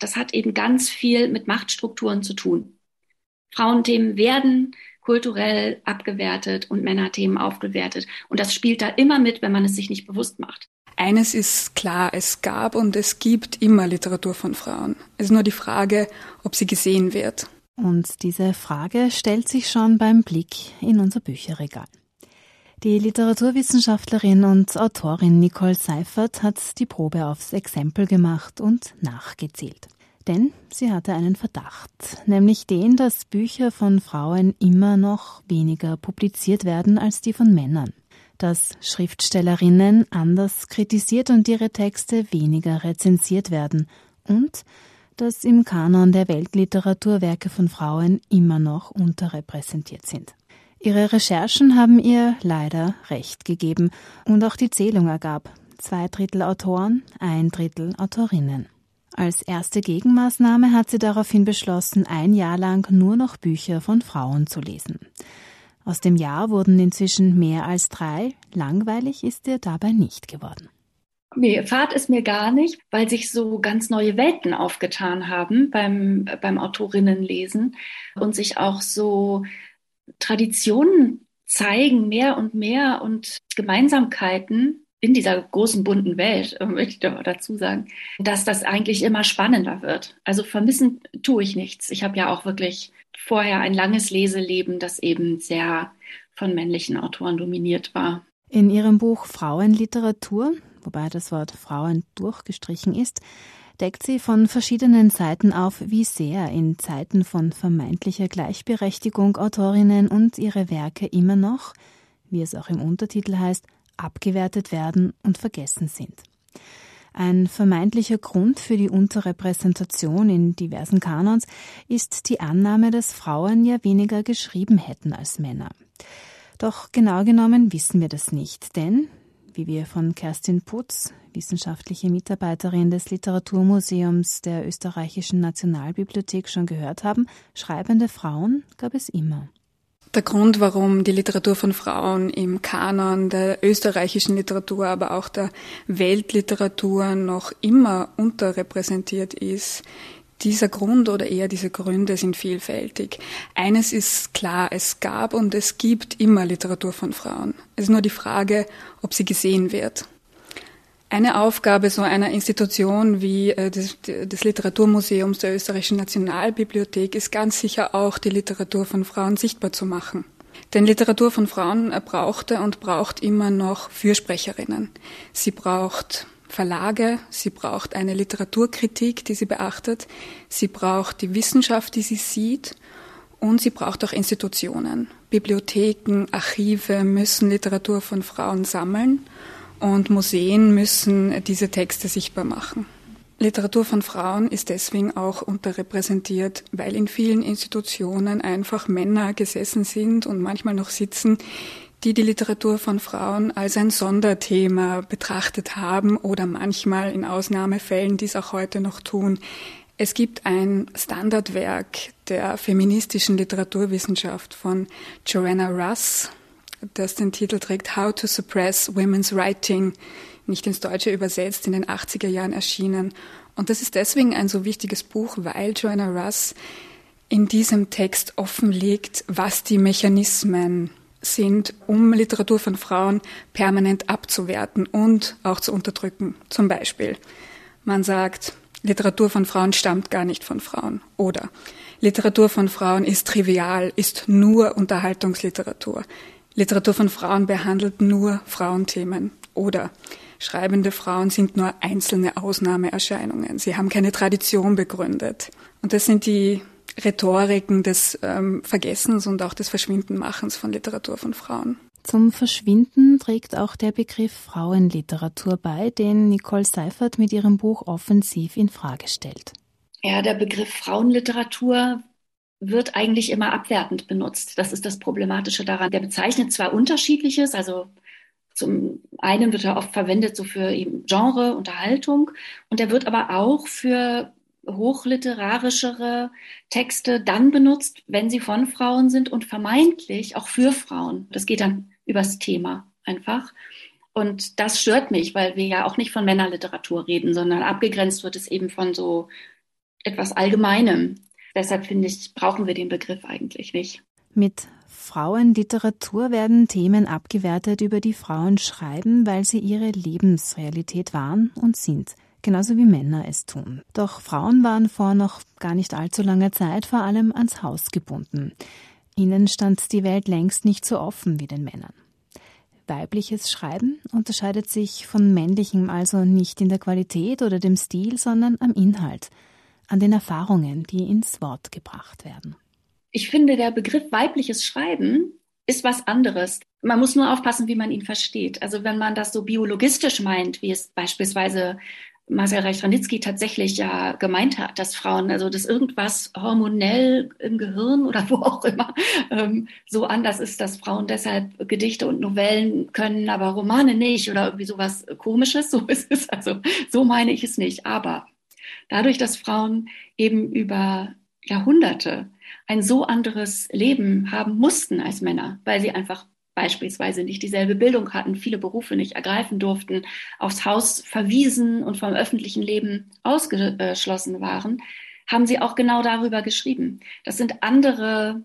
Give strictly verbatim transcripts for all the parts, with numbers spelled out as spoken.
das hat eben ganz viel mit Machtstrukturen zu tun. Frauenthemen werden kulturell abgewertet und Männerthemen aufgewertet. Und das spielt da immer mit, wenn man es sich nicht bewusst macht. Eines ist klar, es gab und es gibt immer Literatur von Frauen. Es ist nur die Frage, ob sie gesehen wird. Und diese Frage stellt sich schon beim Blick in unser Bücherregal. Die Literaturwissenschaftlerin und Autorin Nicole Seifert hat die Probe aufs Exempel gemacht und nachgezählt. Denn sie hatte einen Verdacht, nämlich den, dass Bücher von Frauen immer noch weniger publiziert werden als die von Männern. Dass Schriftstellerinnen anders kritisiert und ihre Texte weniger rezensiert werden und dass im Kanon der Weltliteratur Werke von Frauen immer noch unterrepräsentiert sind. Ihre Recherchen haben ihr leider recht gegeben und auch die Zählung ergab zwei Drittel Autoren, ein Drittel Autorinnen. Als erste Gegenmaßnahme hat sie daraufhin beschlossen, ein Jahr lang nur noch Bücher von Frauen zu lesen. Aus dem Jahr wurden inzwischen mehr als drei. Langweilig ist ihr dabei nicht geworden. Nee, Fahrt ist mir gar nicht, weil sich so ganz neue Welten aufgetan haben beim, beim Autorinnenlesen und sich auch so Traditionen zeigen, mehr und mehr und Gemeinsamkeiten in dieser großen, bunten Welt, möchte ich doch dazu sagen, dass das eigentlich immer spannender wird. Also vermissen tue ich nichts. Ich habe ja auch wirklich vorher ein langes Leseleben, das eben sehr von männlichen Autoren dominiert war. In ihrem Buch Frauenliteratur, wobei das Wort Frauen durchgestrichen ist, deckt sie von verschiedenen Seiten auf, wie sehr in Zeiten von vermeintlicher Gleichberechtigung Autorinnen und ihre Werke immer noch, wie es auch im Untertitel heißt, abgewertet werden und vergessen sind. Ein vermeintlicher Grund für die Unterrepräsentation in diversen Kanons ist die Annahme, dass Frauen ja weniger geschrieben hätten als Männer. Doch genau genommen wissen wir das nicht, denn, wie wir von Kerstin Putz, wissenschaftliche Mitarbeiterin des Literaturmuseums der Österreichischen Nationalbibliothek, schon gehört haben, schreibende Frauen gab es immer. Der Grund, warum die Literatur von Frauen im Kanon der österreichischen Literatur, aber auch der Weltliteratur noch immer unterrepräsentiert ist, dieser Grund oder eher diese Gründe sind vielfältig. Eines ist klar, es gab und es gibt immer Literatur von Frauen. Es ist nur die Frage, ob sie gesehen wird. Eine Aufgabe so einer Institution wie äh, des, des Literaturmuseums der Österreichischen Nationalbibliothek ist ganz sicher auch, die Literatur von Frauen sichtbar zu machen. Denn Literatur von Frauen brauchte und braucht immer noch Fürsprecherinnen. Sie braucht Verlage, sie braucht eine Literaturkritik, die sie beachtet, sie braucht die Wissenschaft, die sie sieht, und sie braucht auch Institutionen. Bibliotheken, Archive müssen Literatur von Frauen sammeln. Und Museen müssen diese Texte sichtbar machen. Literatur von Frauen ist deswegen auch unterrepräsentiert, weil in vielen Institutionen einfach Männer gesessen sind und manchmal noch sitzen, die die Literatur von Frauen als ein Sonderthema betrachtet haben oder manchmal in Ausnahmefällen dies auch heute noch tun. Es gibt ein Standardwerk der feministischen Literaturwissenschaft von Joanna Russ, das den Titel trägt How to Suppress Women's Writing, nicht ins Deutsche übersetzt, in den achtziger Jahren erschienen. Und das ist deswegen ein so wichtiges Buch, weil Joanna Russ in diesem Text offenlegt, was die Mechanismen sind, um Literatur von Frauen permanent abzuwerten und auch zu unterdrücken. Zum Beispiel, man sagt, Literatur von Frauen stammt gar nicht von Frauen. Oder Literatur von Frauen ist trivial, ist nur Unterhaltungsliteratur. Literatur von Frauen behandelt nur Frauenthemen. Oder schreibende Frauen sind nur einzelne Ausnahmeerscheinungen. Sie haben keine Tradition begründet. Und das sind die Rhetoriken des ähm, Vergessens und auch des Verschwindenmachens von Literatur von Frauen. Zum Verschwinden trägt auch der Begriff Frauenliteratur bei, den Nicole Seifert mit ihrem Buch offensiv in Frage stellt. Ja, der Begriff Frauenliteratur wird eigentlich immer abwertend benutzt. Das ist das Problematische daran. Der bezeichnet zwar Unterschiedliches, also zum einen wird er oft verwendet so für eben Genre, Unterhaltung, und er wird aber auch für hochliterarischere Texte dann benutzt, wenn sie von Frauen sind und vermeintlich auch für Frauen. Das geht dann übers Thema einfach. Und das stört mich, weil wir ja auch nicht von Männerliteratur reden, sondern abgegrenzt wird es eben von so etwas Allgemeinem. Deshalb finde ich, brauchen wir den Begriff eigentlich nicht. Mit Frauenliteratur werden Themen abgewertet, über die Frauen schreiben, weil sie ihre Lebensrealität waren und sind, genauso wie Männer es tun. Doch Frauen waren vor noch gar nicht allzu langer Zeit vor allem ans Haus gebunden. Ihnen stand die Welt längst nicht so offen wie den Männern. Weibliches Schreiben unterscheidet sich von männlichem also nicht in der Qualität oder dem Stil, sondern am Inhalt, an den Erfahrungen, die ins Wort gebracht werden. Ich finde, der Begriff weibliches Schreiben ist was anderes. Man muss nur aufpassen, wie man ihn versteht. Also wenn man das so biologistisch meint, wie es beispielsweise Marcel Reich-Ranitzky tatsächlich ja gemeint hat, dass Frauen, also dass irgendwas hormonell im Gehirn oder wo auch immer ähm, so anders ist, dass Frauen deshalb Gedichte und Novellen können, aber Romane nicht oder irgendwie sowas Komisches, so ist es. Also so meine ich es nicht. Aber dadurch, dass Frauen eben über Jahrhunderte ein so anderes Leben haben mussten als Männer, weil sie einfach beispielsweise nicht dieselbe Bildung hatten, viele Berufe nicht ergreifen durften, aufs Haus verwiesen und vom öffentlichen Leben ausgeschlossen waren, haben sie auch genau darüber geschrieben. Das sind andere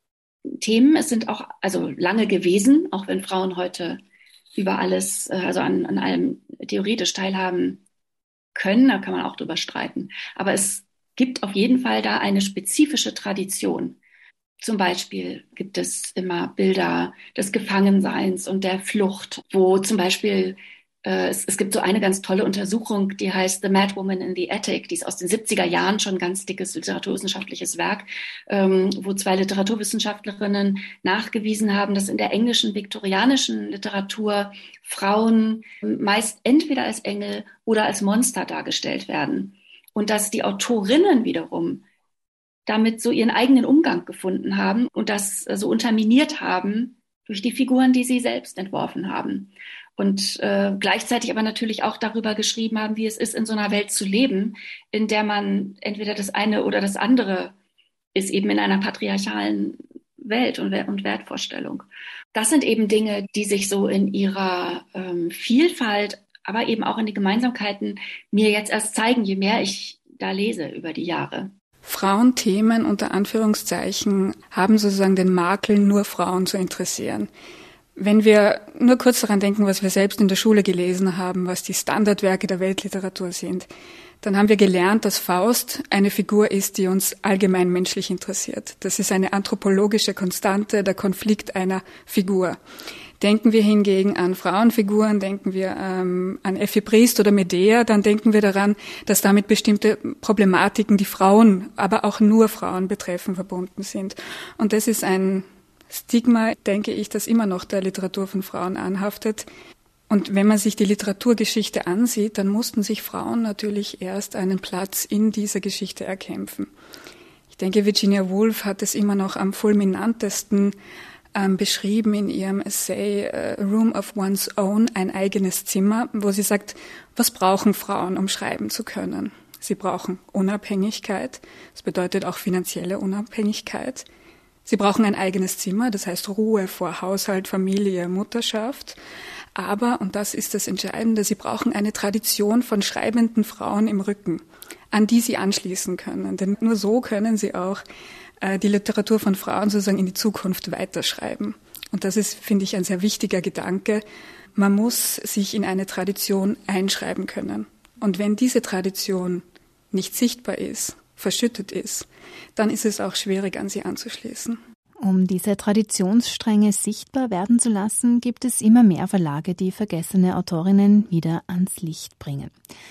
Themen, es sind auch also lange gewesen, auch wenn Frauen heute über alles, also an, an allem theoretisch teilhaben können, da kann man auch drüber streiten. Aber es gibt auf jeden Fall da eine spezifische Tradition. Zum Beispiel gibt es immer Bilder des Gefangenseins und der Flucht, wo zum Beispiel, äh, es, es gibt so eine ganz tolle Untersuchung, die heißt The Mad Woman in the Attic, die ist aus den siebziger Jahren, schon ein ganz dickes literaturwissenschaftliches Werk, ähm, wo zwei Literaturwissenschaftlerinnen nachgewiesen haben, dass in der englischen, viktorianischen Literatur Frauen meist entweder als Engel oder als Monster dargestellt werden. Und dass die Autorinnen wiederum damit so ihren eigenen Umgang gefunden haben und das so unterminiert haben durch die Figuren, die sie selbst entworfen haben. Und äh, gleichzeitig aber natürlich auch darüber geschrieben haben, wie es ist, in so einer Welt zu leben, in der man entweder das eine oder das andere ist, eben in einer patriarchalen Welt und, und Wertvorstellung. Das sind eben Dinge, die sich so in ihrer ähm, Vielfalt, aber eben auch in die Gemeinsamkeiten mir jetzt erst zeigen, je mehr ich da lese über die Jahre. Frauenthemen unter Anführungszeichen haben sozusagen den Makel, nur Frauen zu interessieren. Wenn wir nur kurz daran denken, was wir selbst in der Schule gelesen haben, was die Standardwerke der Weltliteratur sind, dann haben wir gelernt, dass Faust eine Figur ist, die uns allgemein menschlich interessiert. Das ist eine anthropologische Konstante, der Konflikt einer Figur. Denken wir hingegen an Frauenfiguren, denken wir ähm, an Effi Briest oder Medea, dann denken wir daran, dass damit bestimmte Problematiken, die Frauen, aber auch nur Frauen betreffen, verbunden sind. Und das ist ein Stigma, denke ich, das immer noch der Literatur von Frauen anhaftet. Und wenn man sich die Literaturgeschichte ansieht, dann mussten sich Frauen natürlich erst einen Platz in dieser Geschichte erkämpfen. Ich denke, Virginia Woolf hat es immer noch am fulminantesten ähm, beschrieben in ihrem Essay uh, Room of One's Own, ein eigenes Zimmer, wo sie sagt, was brauchen Frauen, um schreiben zu können? Sie brauchen Unabhängigkeit, das bedeutet auch finanzielle Unabhängigkeit. Sie brauchen ein eigenes Zimmer, das heißt Ruhe vor Haushalt, Familie, Mutterschaft. Aber, und das ist das Entscheidende, sie brauchen eine Tradition von schreibenden Frauen im Rücken, an die sie anschließen können. Denn nur so können sie auch äh, die Literatur von Frauen sozusagen in die Zukunft weiterschreiben. Und das ist, finde ich, ein sehr wichtiger Gedanke. Man muss sich in eine Tradition einschreiben können. Und wenn diese Tradition nicht sichtbar ist, verschüttet ist, dann ist es auch schwierig, an sie anzuschließen. Um diese Traditionsstränge sichtbar werden zu lassen, gibt es immer mehr Verlage, die vergessene Autorinnen wieder ans Licht bringen.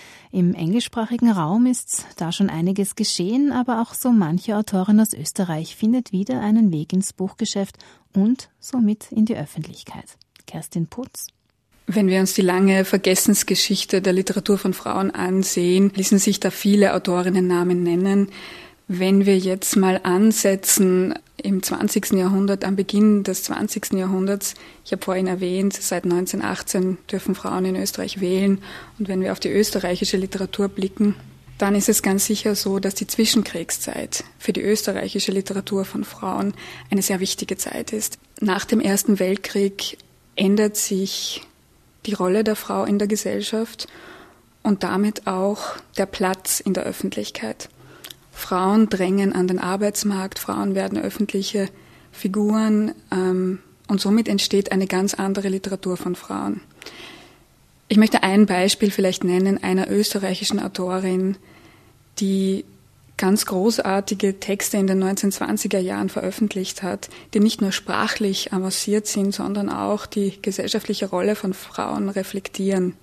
Im englischsprachigen Raum ist da schon einiges geschehen, aber auch so manche Autorin aus Österreich findet wieder einen Weg ins Buchgeschäft und somit in die Öffentlichkeit. Kerstin Putz. Wenn wir uns die lange Vergessensgeschichte der Literatur von Frauen ansehen, ließen sich da viele Autorinnennamen nennen. Wenn wir jetzt mal ansetzen im zwanzigsten Jahrhundert, am Beginn des zwanzigsten Jahrhunderts, ich habe vorhin erwähnt, seit neunzehnhundertachtzehn dürfen Frauen in Österreich wählen. Und wenn wir auf die österreichische Literatur blicken, dann ist es ganz sicher so, dass die Zwischenkriegszeit für die österreichische Literatur von Frauen eine sehr wichtige Zeit ist. Nach dem Ersten Weltkrieg ändert sich die Rolle der Frau in der Gesellschaft und damit auch der Platz in der Öffentlichkeit. Frauen drängen an den Arbeitsmarkt, Frauen werden öffentliche Figuren ähm, und somit entsteht eine ganz andere Literatur von Frauen. Ich möchte ein Beispiel vielleicht nennen einer österreichischen Autorin, die ganz großartige Texte in den neunzehnhundertzwanziger Jahren veröffentlicht hat, die nicht nur sprachlich avanciert sind, sondern auch die gesellschaftliche Rolle von Frauen reflektieren.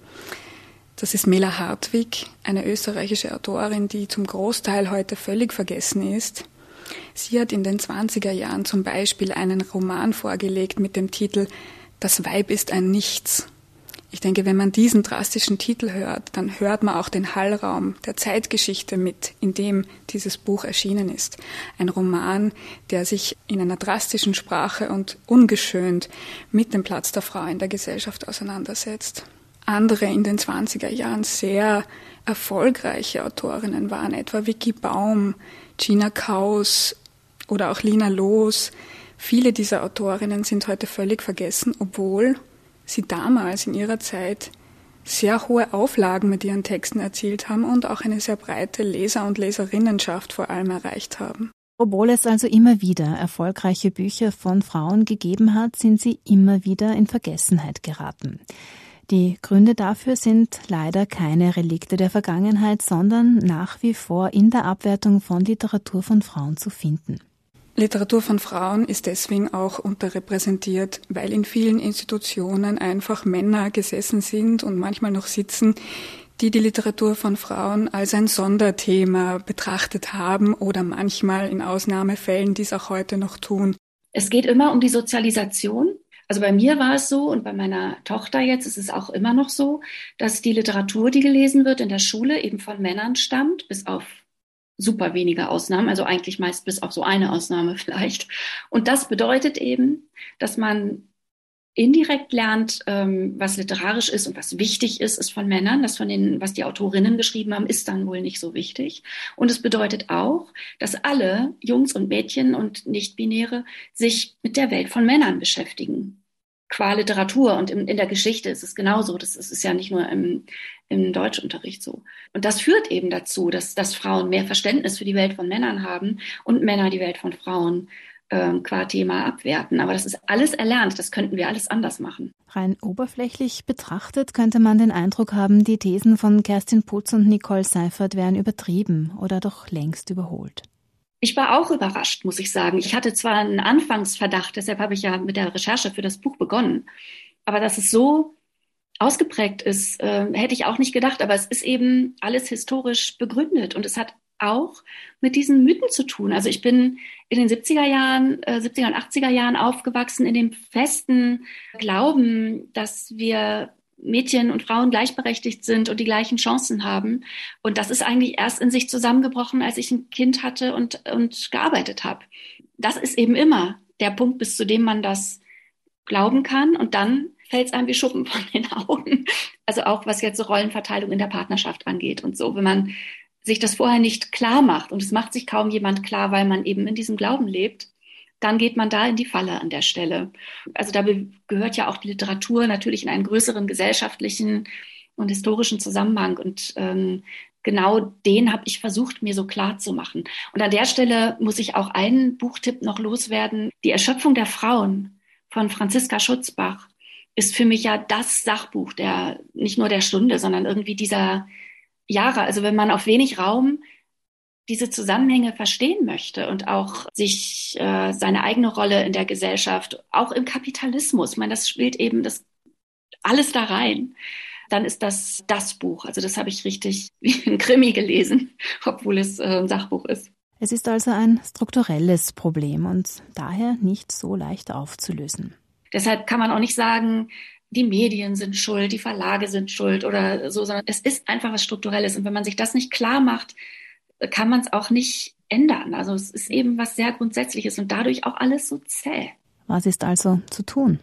Das ist Mela Hartwig, eine österreichische Autorin, die zum Großteil heute völlig vergessen ist. Sie hat in den zwanziger Jahren zum Beispiel einen Roman vorgelegt mit dem Titel »Das Weib ist ein Nichts«. Ich denke, wenn man diesen drastischen Titel hört, dann hört man auch den Hallraum der Zeitgeschichte mit, in dem dieses Buch erschienen ist. Ein Roman, der sich in einer drastischen Sprache und ungeschönt mit dem Platz der Frau in der Gesellschaft auseinandersetzt. Andere in den zwanziger Jahren sehr erfolgreiche Autorinnen waren, etwa Vicky Baum, Gina Kaus oder auch Lina Loos. Viele dieser Autorinnen sind heute völlig vergessen, obwohl sie damals in ihrer Zeit sehr hohe Auflagen mit ihren Texten erzielt haben und auch eine sehr breite Leser- und Leserinnenschaft vor allem erreicht haben. Obwohl es also immer wieder erfolgreiche Bücher von Frauen gegeben hat, sind sie immer wieder in Vergessenheit geraten. Die Gründe dafür sind leider keine Relikte der Vergangenheit, sondern nach wie vor in der Abwertung von Literatur von Frauen zu finden. Literatur von Frauen ist deswegen auch unterrepräsentiert, weil in vielen Institutionen einfach Männer gesessen sind und manchmal noch sitzen, die die Literatur von Frauen als ein Sonderthema betrachtet haben oder manchmal in Ausnahmefällen dies auch heute noch tun. Es geht immer um die Sozialisation. Also bei mir war es so und bei meiner Tochter jetzt ist es auch immer noch so, dass die Literatur, die gelesen wird in der Schule, eben von Männern stammt, bis auf super wenige Ausnahmen, also eigentlich meist bis auf so eine Ausnahme vielleicht. Und das bedeutet eben, dass man indirekt lernt, ähm, was literarisch ist und was wichtig ist, ist von Männern. Das von den, was die Autorinnen geschrieben haben, ist dann wohl nicht so wichtig. Und es bedeutet auch, dass alle Jungs und Mädchen und Nicht-Binäre sich mit der Welt von Männern beschäftigen. Qua Literatur und in, in der Geschichte ist es genauso. Das ist, ist ja nicht nur im, im Deutschunterricht so. Und das führt eben dazu, dass, dass Frauen mehr Verständnis für die Welt von Männern haben und Männer die Welt von Frauen ähm, qua Thema abwerten. Aber das ist alles erlernt. Das könnten wir alles anders machen. Rein oberflächlich betrachtet könnte man den Eindruck haben, die Thesen von Kerstin Putz und Nicole Seifert wären übertrieben oder doch längst überholt. Ich war auch überrascht, muss ich sagen. Ich hatte zwar einen Anfangsverdacht, deshalb habe ich ja mit der Recherche für das Buch begonnen. Aber dass es so ausgeprägt ist, äh, hätte ich auch nicht gedacht. Aber es ist eben alles historisch begründet. Und es hat auch mit diesen Mythen zu tun. Also ich bin in den siebziger Jahren, äh, siebziger und achtziger Jahren aufgewachsen in dem festen Glauben, dass wir Mädchen und Frauen gleichberechtigt sind und die gleichen Chancen haben. Und das ist eigentlich erst in sich zusammengebrochen, als ich ein Kind hatte und, und gearbeitet habe. Das ist eben immer der Punkt, bis zu dem man das glauben kann. Und dann fällt es einem wie Schuppen von den Augen. Also auch was jetzt so Rollenverteilung in der Partnerschaft angeht und so. Wenn man sich das vorher nicht klar macht, und es macht sich kaum jemand klar, weil man eben in diesem Glauben lebt, dann geht man da in die Falle an der Stelle. Also da gehört ja auch die Literatur natürlich in einen größeren gesellschaftlichen und historischen Zusammenhang. Und ähm, genau den habe ich versucht, mir so klar zu machen. Und an der Stelle muss ich auch einen Buchtipp noch loswerden. Die Erschöpfung der Frauen von Franziska Schutzbach ist für mich ja das Sachbuch, der nicht nur der Stunde, sondern irgendwie dieser Jahre. Also wenn man auf wenig Raum diese Zusammenhänge verstehen möchte und auch sich äh, seine eigene Rolle in der Gesellschaft, auch im Kapitalismus, ich meine, das spielt eben das alles da rein, dann ist das das Buch. Also das habe ich richtig wie ein Krimi gelesen, obwohl es äh, ein Sachbuch ist. Es ist also ein strukturelles Problem und daher nicht so leicht aufzulösen. Deshalb kann man auch nicht sagen, die Medien sind schuld, die Verlage sind schuld oder so, sondern es ist einfach was Strukturelles. Und wenn man sich das nicht klar macht, kann man es auch nicht ändern. Also es ist eben was sehr Grundsätzliches und dadurch auch alles so zäh. Was ist also zu tun?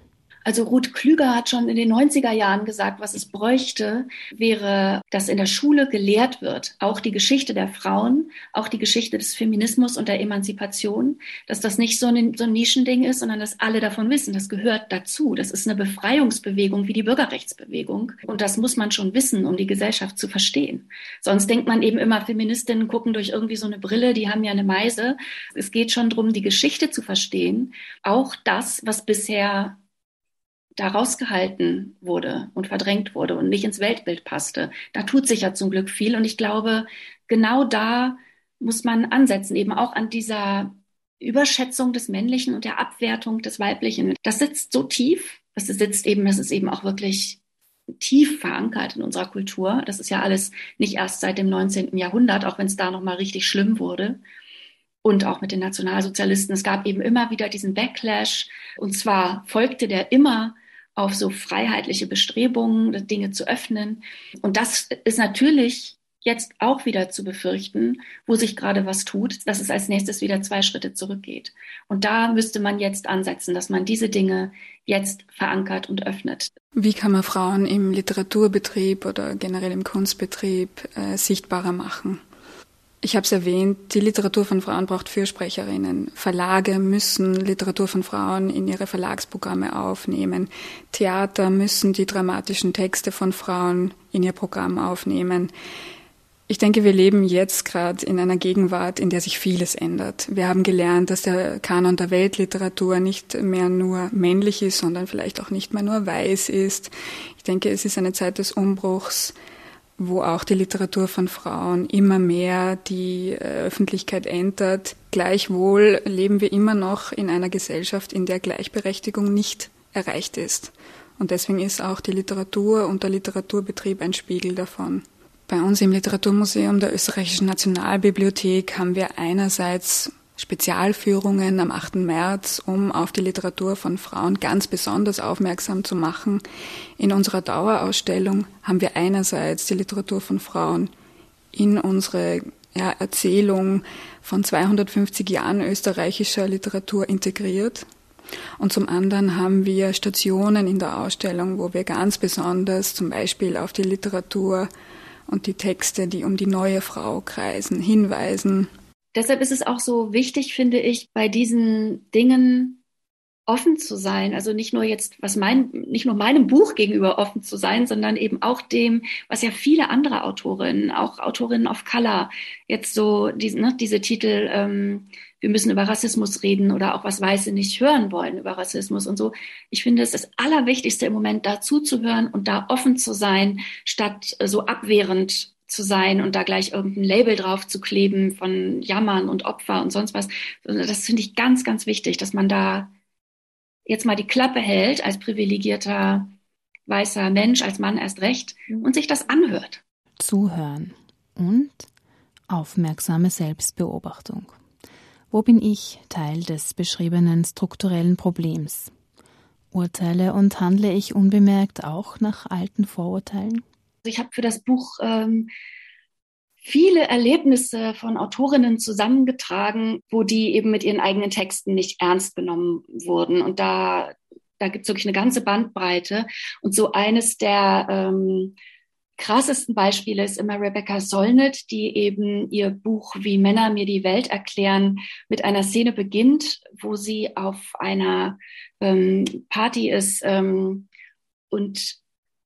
Also Ruth Klüger hat schon in den neunziger Jahren gesagt, was es bräuchte, wäre, dass in der Schule gelehrt wird, auch die Geschichte der Frauen, auch die Geschichte des Feminismus und der Emanzipation, dass das nicht so ein, so ein Nischending ist, sondern dass alle davon wissen, das gehört dazu. Das ist eine Befreiungsbewegung wie die Bürgerrechtsbewegung. Und das muss man schon wissen, um die Gesellschaft zu verstehen. Sonst denkt man eben immer, Feministinnen gucken durch irgendwie so eine Brille, die haben ja eine Meise. Es geht schon darum, die Geschichte zu verstehen. Auch das, was bisher da rausgehalten wurde und verdrängt wurde und nicht ins Weltbild passte. Da tut sich ja zum Glück viel. Und ich glaube, genau da muss man ansetzen, eben auch an dieser Überschätzung des Männlichen und der Abwertung des Weiblichen. Das sitzt so tief, das sitzt eben, das ist eben auch wirklich tief verankert in unserer Kultur. Das ist ja alles nicht erst seit dem neunzehnten Jahrhundert, auch wenn es da nochmal richtig schlimm wurde. Und auch mit den Nationalsozialisten. Es gab eben immer wieder diesen Backlash. Und zwar folgte der immer auf so freiheitliche Bestrebungen, Dinge zu öffnen. Und das ist natürlich jetzt auch wieder zu befürchten, wo sich gerade was tut, dass es als nächstes wieder zwei Schritte zurückgeht. Und da müsste man jetzt ansetzen, dass man diese Dinge jetzt verankert und öffnet. Wie kann man Frauen im Literaturbetrieb oder generell im Kunstbetrieb äh, sichtbarer machen? Ich habe es erwähnt, die Literatur von Frauen braucht Fürsprecherinnen. Verlage müssen Literatur von Frauen in ihre Verlagsprogramme aufnehmen. Theater müssen die dramatischen Texte von Frauen in ihr Programm aufnehmen. Ich denke, wir leben jetzt gerade in einer Gegenwart, in der sich vieles ändert. Wir haben gelernt, dass der Kanon der Weltliteratur nicht mehr nur männlich ist, sondern vielleicht auch nicht mehr nur weiß ist. Ich denke, es ist eine Zeit des Umbruchs, wo auch die Literatur von Frauen immer mehr die Öffentlichkeit entert. Gleichwohl leben wir immer noch in einer Gesellschaft, in der Gleichberechtigung nicht erreicht ist. Und deswegen ist auch die Literatur und der Literaturbetrieb ein Spiegel davon. Bei uns im Literaturmuseum der Österreichischen Nationalbibliothek haben wir einerseits Spezialführungen am achten März, um auf die Literatur von Frauen ganz besonders aufmerksam zu machen. In unserer Dauerausstellung haben wir einerseits die Literatur von Frauen in unsere ja, Erzählung von zweihundertfünfzig Jahren österreichischer Literatur integriert. Und zum anderen haben wir Stationen in der Ausstellung, wo wir ganz besonders zum Beispiel auf die Literatur und die Texte, die um die neue Frau kreisen, hinweisen. Deshalb ist es auch so wichtig, finde ich, bei diesen Dingen offen zu sein. Also nicht nur jetzt, was mein, nicht nur meinem Buch gegenüber offen zu sein, sondern eben auch dem, was ja viele andere Autorinnen, auch Autorinnen of Color, jetzt so diese, ne, diese Titel, ähm, wir müssen über Rassismus reden oder auch was Weiße nicht hören wollen über Rassismus und so. Ich finde es das Allerwichtigste im Moment, da zuzuhören und da offen zu sein, statt so abwehrend zu sein und da gleich irgendein Label drauf zu kleben von Jammern und Opfer und sonst was. Das finde ich ganz, ganz wichtig, dass man da jetzt mal die Klappe hält als privilegierter weißer Mensch, als Mann erst recht und sich das anhört. Zuhören und aufmerksame Selbstbeobachtung. Wo bin ich Teil des beschriebenen strukturellen Problems? Urteile und handle ich unbemerkt auch nach alten Vorurteilen? Ich habe für das Buch ähm, viele Erlebnisse von Autorinnen zusammengetragen, wo die eben mit ihren eigenen Texten nicht ernst genommen wurden. Und da, da gibt es wirklich eine ganze Bandbreite. Und so eines der ähm, krassesten Beispiele ist immer Rebecca Solnit, die eben ihr Buch Wie Männer mir die Welt erklären mit einer Szene beginnt, wo sie auf einer ähm, Party ist ähm, und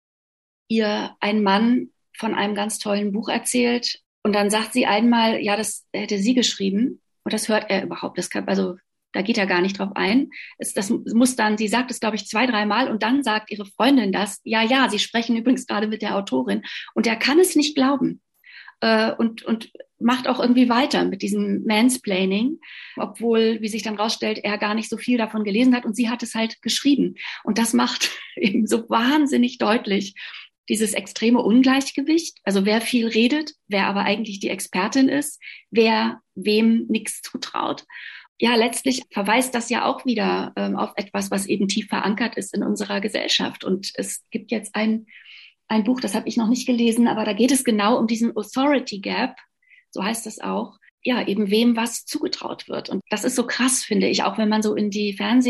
ihr ein Mann von einem ganz tollen Buch erzählt. Und dann sagt sie einmal, ja, das hätte sie geschrieben. Und das hört er überhaupt. Das kann, also da geht er gar nicht drauf ein. Es, das muss dann, sie sagt es, glaube ich, zwei, dreimal. Und dann sagt ihre Freundin das. Ja, ja, sie sprechen übrigens gerade mit der Autorin. Und er kann es nicht glauben. Äh, und, und macht auch irgendwie weiter mit diesem Mansplaining. Obwohl, wie sich dann rausstellt, er gar nicht so viel davon gelesen hat. Und sie hat es halt geschrieben. Und das macht eben so wahnsinnig deutlich, dieses extreme Ungleichgewicht, also wer viel redet, wer aber eigentlich die Expertin ist, wer wem nichts zutraut. Ja, letztlich verweist das ja auch wieder ähm, auf etwas, was eben tief verankert ist in unserer Gesellschaft. Und es gibt jetzt ein, ein Buch, das habe ich noch nicht gelesen, aber da geht es genau um diesen Authority Gap, so heißt es auch, ja, eben wem was zugetraut wird. Und das ist so krass, finde ich, auch wenn man so in die Fernseh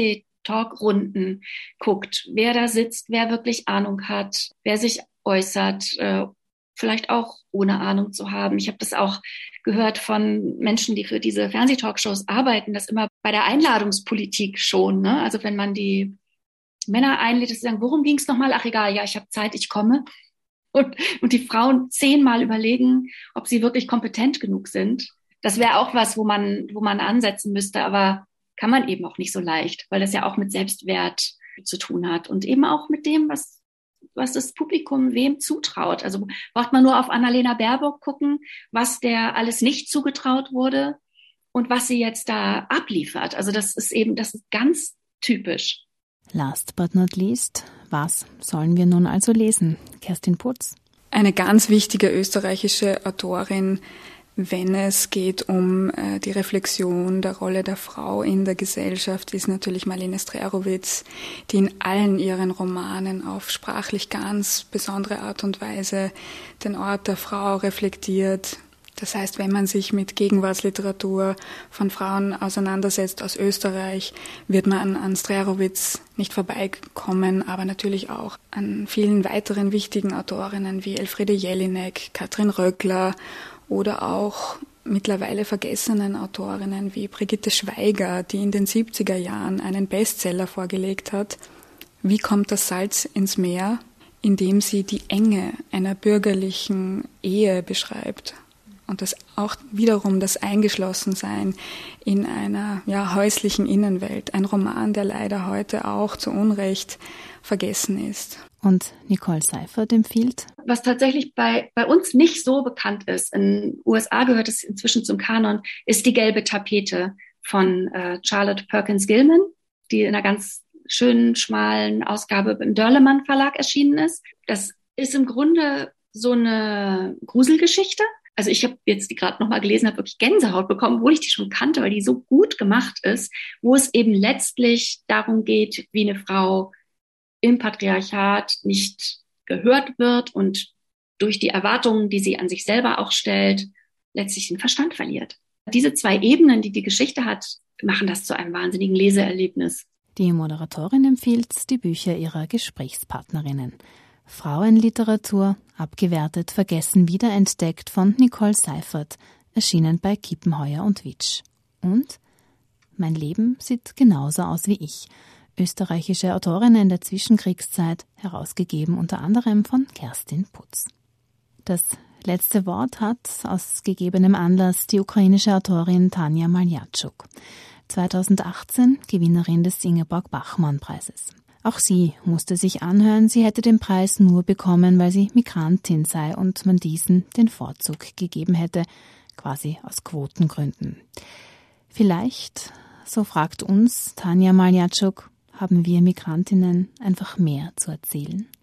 Talkrunden guckt, wer da sitzt, wer wirklich Ahnung hat, wer sich äußert, äh, vielleicht auch ohne Ahnung zu haben. Ich habe das auch gehört von Menschen, die für diese Fernsehtalkshows arbeiten, dass immer bei der Einladungspolitik schon, ne? Also wenn man die Männer einlädt, dass sie sagen, worum ging es nochmal? Ach egal, ja, ich habe Zeit, ich komme. Und, und die Frauen zehnmal überlegen, ob sie wirklich kompetent genug sind. Das wäre auch was, wo man, wo man ansetzen müsste, aber kann man eben auch nicht so leicht, weil das ja auch mit Selbstwert zu tun hat und eben auch mit dem, was, was das Publikum wem zutraut. Also braucht man nur auf Annalena Baerbock gucken, was der alles nicht zugetraut wurde und was sie jetzt da abliefert. Also das ist eben, das ist ganz typisch. Last but not least, was sollen wir nun also lesen? Kerstin Putz. Eine ganz wichtige österreichische Autorin, wenn es geht um äh, die Reflexion der Rolle der Frau in der Gesellschaft, ist natürlich Marlene Strerowitz, die in allen ihren Romanen auf sprachlich ganz besondere Art und Weise den Ort der Frau reflektiert. Das heißt, wenn man sich mit Gegenwartsliteratur von Frauen auseinandersetzt aus Österreich, wird man an Strerowitz nicht vorbeikommen, aber natürlich auch an vielen weiteren wichtigen Autorinnen wie Elfriede Jelinek, Katrin Röckler oder auch mittlerweile vergessenen Autorinnen wie Brigitte Schweiger, die in den siebziger Jahren einen Bestseller vorgelegt hat. Wie kommt das Salz ins Meer? Indem sie die Enge einer bürgerlichen Ehe beschreibt. Und das auch wiederum das Eingeschlossensein in einer ja, häuslichen Innenwelt. Ein Roman, der leider heute auch zu Unrecht vergessen ist. Und Nicole Seifert empfiehlt? Was tatsächlich bei, bei uns nicht so bekannt ist, in den U S A gehört es inzwischen zum Kanon, ist Die gelbe Tapete von äh, Charlotte Perkins Gilman, die in einer ganz schönen, schmalen Ausgabe im Dörlemann Verlag erschienen ist. Das ist im Grunde so eine Gruselgeschichte. Also ich habe jetzt die gerade nochmal gelesen, habe wirklich Gänsehaut bekommen, obwohl ich die schon kannte, weil die so gut gemacht ist, wo es eben letztlich darum geht, wie eine Frau im Patriarchat nicht gehört wird und durch die Erwartungen, die sie an sich selber auch stellt, letztlich den Verstand verliert. Diese zwei Ebenen, die die Geschichte hat, machen das zu einem wahnsinnigen Leseerlebnis. Die Moderatorin empfiehlt die Bücher ihrer Gesprächspartnerinnen. Frauenliteratur, abgewertet, vergessen, wiederentdeckt von Nicole Seifert, erschienen bei Kiepenheuer und Witsch. Und Mein Leben sieht genauso aus wie ich. Österreichische Autorinnen der Zwischenkriegszeit, herausgegeben unter anderem von Kerstin Putz. Das letzte Wort hat aus gegebenem Anlass die ukrainische Autorin Tanja Maljatschuk, zweitausendachtzehn Gewinnerin des Ingeborg-Bachmann-Preises. Auch sie musste sich anhören, sie hätte den Preis nur bekommen, weil sie Migrantin sei und man diesen den Vorzug gegeben hätte, quasi aus Quotengründen. Vielleicht, so fragt uns Tanja Maljatschuk, haben wir Migrantinnen einfach mehr zu erzählen?